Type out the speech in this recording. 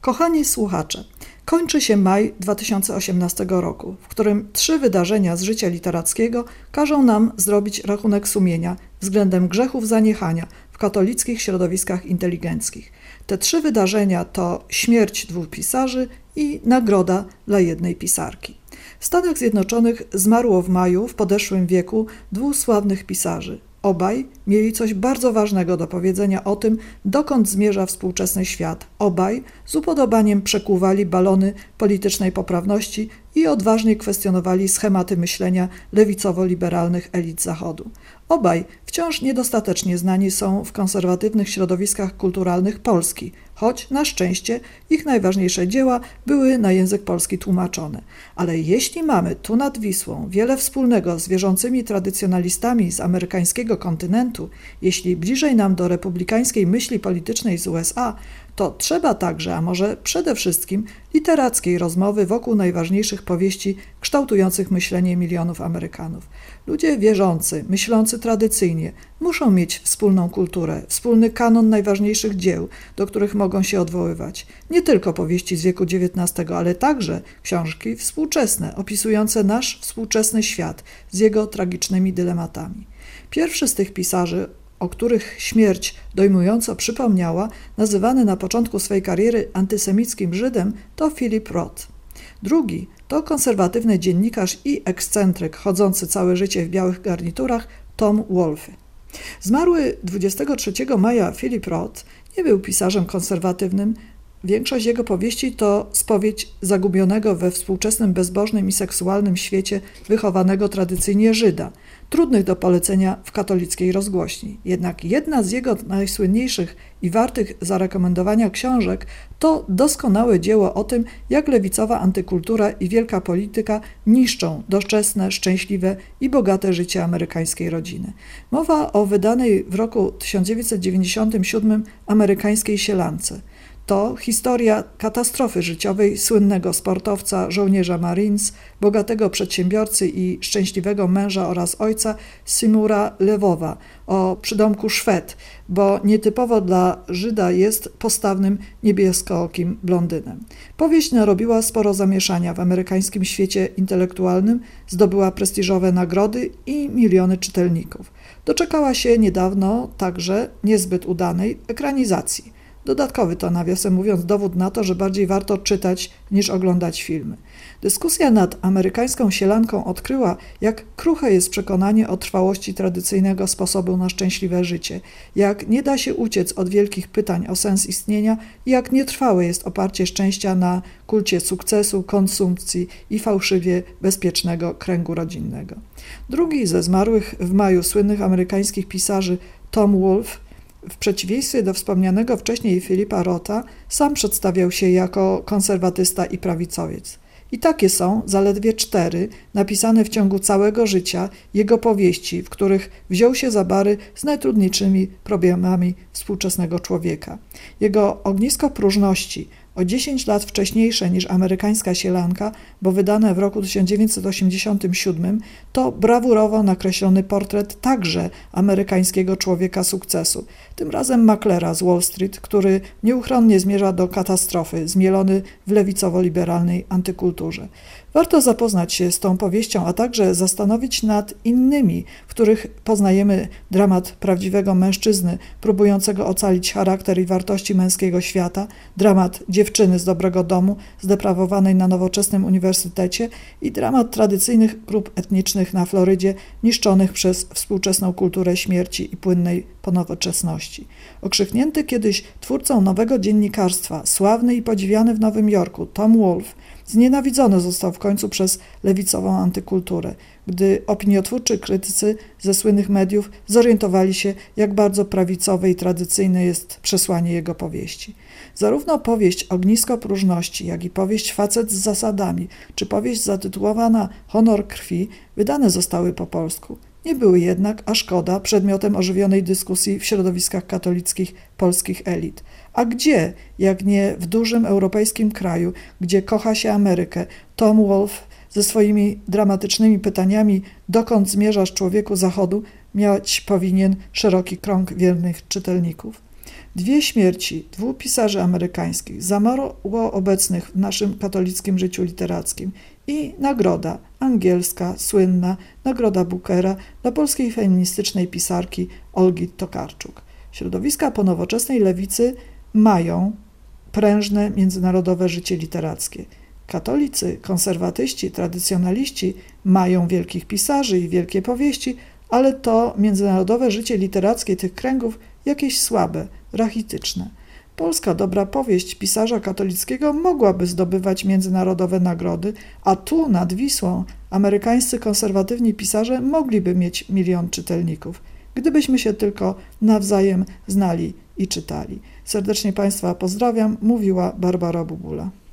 Kochani słuchacze, kończy się maj 2018 roku, w którym 3 wydarzenia z życia literackiego każą nam zrobić rachunek sumienia względem grzechów zaniechania w katolickich środowiskach inteligenckich. Te 3 wydarzenia to śmierć 2 pisarzy i nagroda dla jednej pisarki. W Stanach Zjednoczonych zmarło w maju w podeszłym wieku 2 sławnych pisarzy. Obaj mieli coś bardzo ważnego do powiedzenia o tym, dokąd zmierza współczesny świat. Obaj z upodobaniem przekuwali balony politycznej poprawności i odważnie kwestionowali schematy myślenia lewicowo-liberalnych elit Zachodu. Obaj wciąż niedostatecznie znani są w konserwatywnych środowiskach kulturalnych Polski, choć na szczęście ich najważniejsze dzieła były na język polski tłumaczone. Ale jeśli mamy tu nad Wisłą wiele wspólnego z wierzącymi tradycjonalistami z amerykańskiego kontynentu, jeśli bliżej nam do republikańskiej myśli politycznej z USA, to trzeba także, a może przede wszystkim, literackiej rozmowy wokół najważniejszych powieści kształtujących myślenie milionów Amerykanów. Ludzie wierzący, myślący tradycyjnie, muszą mieć wspólną kulturę, wspólny kanon najważniejszych dzieł, do których mogą się odwoływać. Nie tylko powieści z wieku XIX, ale także książki współczesne, opisujące nasz współczesny świat z jego tragicznymi dylematami. Pierwszy z tych pisarzy, o których śmierć dojmująco przypomniała, nazywany na początku swej kariery antysemickim Żydem, to Philip Roth. Drugi to konserwatywny dziennikarz i ekscentryk, chodzący całe życie w białych garniturach, Tom Wolfe. Zmarły 23 maja Philip Roth nie był pisarzem konserwatywnym. Większość jego powieści to spowiedź zagubionego we współczesnym bezbożnym i seksualnym świecie wychowanego tradycyjnie Żyda, trudnych do polecenia w katolickiej rozgłośni. Jednak jedna z jego najsłynniejszych i wartych zarekomendowania książek to doskonałe dzieło o tym, jak lewicowa antykultura i wielka polityka niszczą doczesne, szczęśliwe i bogate życie amerykańskiej rodziny. Mowa o wydanej w roku 1997 amerykańskiej sielance. To historia katastrofy życiowej słynnego sportowca, żołnierza Marines, bogatego przedsiębiorcy i szczęśliwego męża oraz ojca Seymoura Lewowa o przydomku Szwed, bo nietypowo dla Żyda jest postawnym niebieskookim blondynem. Powieść narobiła sporo zamieszania w amerykańskim świecie intelektualnym, zdobyła prestiżowe nagrody i miliony czytelników. Doczekała się niedawno także niezbyt udanej ekranizacji. Dodatkowy to, nawiasem mówiąc, dowód na to, że bardziej warto czytać niż oglądać filmy. Dyskusja nad amerykańską sielanką odkryła, jak kruche jest przekonanie o trwałości tradycyjnego sposobu na szczęśliwe życie, jak nie da się uciec od wielkich pytań o sens istnienia i jak nietrwałe jest oparcie szczęścia na kulcie sukcesu, konsumpcji i fałszywie bezpiecznego kręgu rodzinnego. Drugi ze zmarłych w maju słynnych amerykańskich pisarzy, Tom Wolfe, w przeciwieństwie do wspomnianego wcześniej Philipa Rotha, sam przedstawiał się jako konserwatysta i prawicowiec. I takie są zaledwie 4 napisane w ciągu całego życia jego powieści, w których wziął się za bary z najtrudniejszymi problemami współczesnego człowieka. Jego Ognisko próżności, o 10 lat wcześniejsze niż amerykańska sielanka, bo wydane w roku 1987, to brawurowo nakreślony portret także amerykańskiego człowieka sukcesu, tym razem maklera z Wall Street, który nieuchronnie zmierza do katastrofy, zmielony w lewicowo-liberalnej antykulturze. Warto zapoznać się z tą powieścią, a także zastanowić nad innymi, w których poznajemy dramat prawdziwego mężczyzny próbującego ocalić charakter i wartości męskiego świata, dramat dziewczyny z dobrego domu, zdeprawowanej na nowoczesnym uniwersytecie i dramat tradycyjnych grup etnicznych na Florydzie, niszczonych przez współczesną kulturę śmierci i płynnej ponowoczesności. Okrzyknięty kiedyś twórcą nowego dziennikarstwa, sławny i podziwiany w Nowym Jorku, Tom Wolfe, znienawidzony został w końcu przez lewicową antykulturę, gdy opiniotwórczy krytycy ze słynnych mediów zorientowali się, jak bardzo prawicowe i tradycyjne jest przesłanie jego powieści. Zarówno powieść Ognisko próżności, jak i powieść Facet z zasadami, czy powieść zatytułowana Honor krwi wydane zostały po polsku. Nie były jednak, a szkoda, przedmiotem ożywionej dyskusji w środowiskach katolickich polskich elit. A gdzie, jak nie w dużym europejskim kraju, gdzie kocha się Amerykę, Tom Wolfe ze swoimi dramatycznymi pytaniami, dokąd zmierzasz człowieku Zachodu, mieć powinien szeroki krąg wiernych czytelników. 2 śmierci 2 pisarzy amerykańskich za mało obecnych w naszym katolickim życiu literackim i nagroda angielska, słynna nagroda Bookera dla polskiej feministycznej pisarki Olgi Tokarczuk. Środowiska po nowoczesnej lewicy mają prężne międzynarodowe życie literackie. Katolicy, konserwatyści, tradycjonaliści mają wielkich pisarzy i wielkie powieści, ale to międzynarodowe życie literackie tych kręgów jakieś słabe, rachityczne. Polska dobra powieść pisarza katolickiego mogłaby zdobywać międzynarodowe nagrody, a tu nad Wisłą amerykańscy konserwatywni pisarze mogliby mieć 1 000 000 czytelników, gdybyśmy się tylko nawzajem znali i czytali. Serdecznie Państwa pozdrawiam, mówiła Barbara Bubula.